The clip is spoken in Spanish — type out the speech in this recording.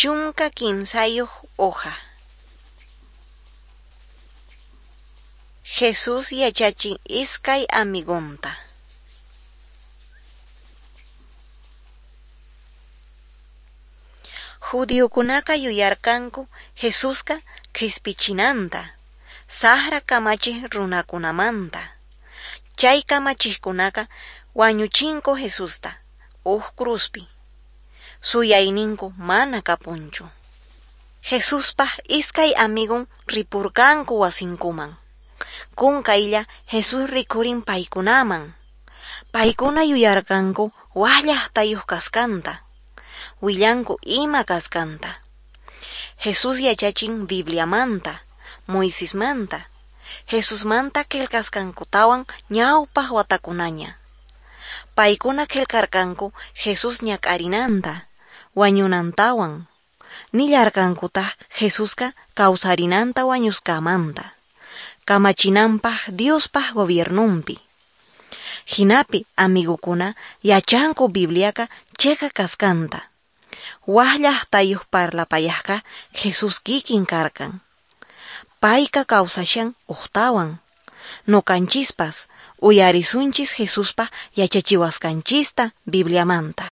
Chunka kimsayuq hoja. Jesús yachachin iskay amigunta. Judiokunaka yuyarkanku Jesuska krispichinanta, sahra kamachik runakunamanta. Chay kamachikkunaka wañuchinku Jesusta cruzpi. Suyayninku mana kapunchu. Jesuspaj iskay amigun ripurkanku wasinkuman. Kunkaylla Jesus rikurin paykunaman. Paykuna yuyarkanku waqllaqtayuq kaskanta. Willanku ima kaskanta. Jesus yachachin Bibliamanta, Moisesmanta. Jesusmanta qillqasqankutawan ñawpaq watakunaña. Paykuna qillqarkanku Jesus ñak'arinanta, wañunantawan. Nillarkankutaq Jesuska kawsarinanta wañusqamanta. Kamachinanpaq Diospaq gobiernumpi. Hinapi amigukuna yachanku Bibliaqa chayqa kaskanta. Waqllaqtayuq parlapayaqqa Jesus kikin karkan. Payqa kawsashan uqtawan. Nuqanchispas uyarisunchis Jesuspaq yachachiwasqanchista Bibliamanta.